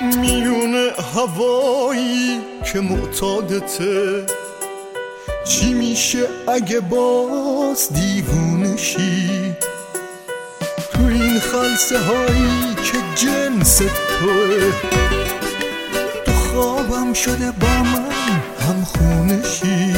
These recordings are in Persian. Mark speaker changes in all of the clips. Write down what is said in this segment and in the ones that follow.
Speaker 1: میونه هوایی که معتادته، چی میشه اگه باز دیوونه شی؟ تو این خلسه هایی که جنس توه، تو خوابم شده با من هم خونه شی.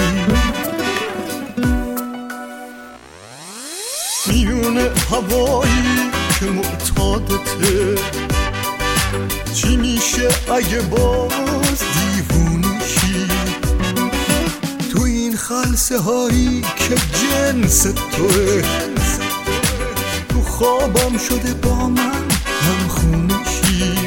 Speaker 1: میونه هوایی که معتادته، چی میشه اگه باز دیوونه شی؟ تو این خلسه هایی که جنس توه، تو خوابم شده با من هم خونه شی.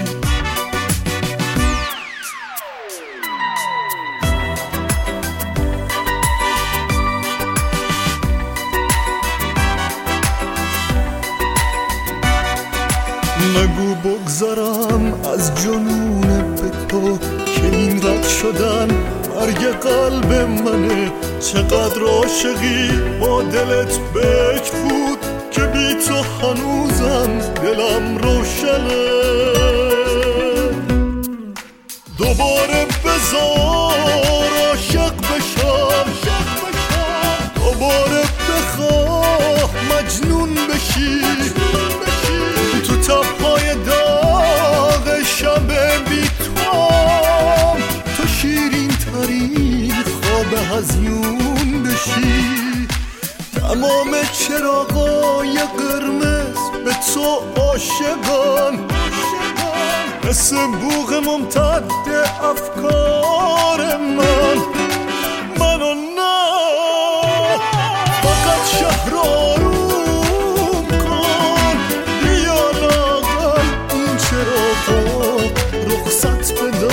Speaker 1: نگو بگذارم از جنون به تو که این رد شدن مرگ قلب منه. چقدر عاشقی با دلت بک بود که بی تو هنوزم دلم روشنه. دوباره بذار عاشق بشم، دوباره بخواه مجنون بشی. تو تبهای داغ شب بی تو شیرین ترین خواب هزیون بشی. تمام چراغای قرمز به تو عاشقان، مثل بوق ممتد افکار منو نه. فقط شهر آروم کن، بیا لاغر این چراغا رخصت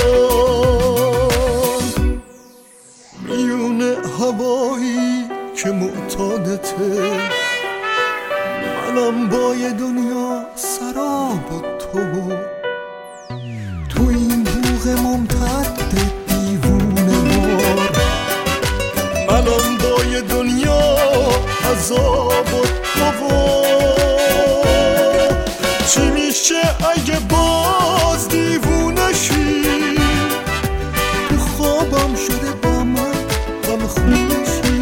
Speaker 1: بدن. میونه هوایی که معتادته، منم با یه دنیا سراب تو. تو این بوق ممتد دیوونه مار، منم با یه دنیا عذاب تو. چی میشه اگه باز دیوونه شی؟ تو خوابم شده با من غم خونه شی.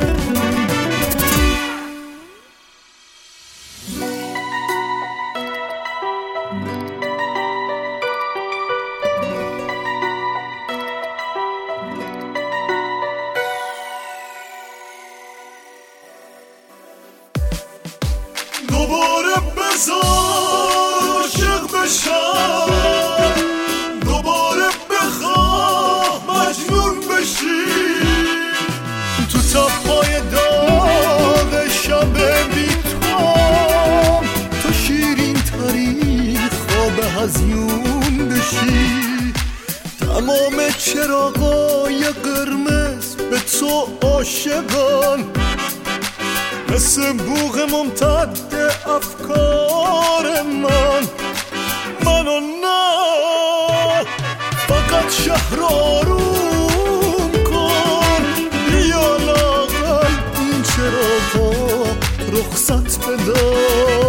Speaker 1: دوباره بذار عاشق بشم، دوباره بخواه مجنون بشی. تو تبهای داغ شب بی تو شیرین ترین خواب هزیون بشی. تمام چراغای قرمز به تو عاشقان، مثل بوق ممتد افکار منو نه. فقط شهر آروم کن، بیا لاغر این چراغا رخصت بدن.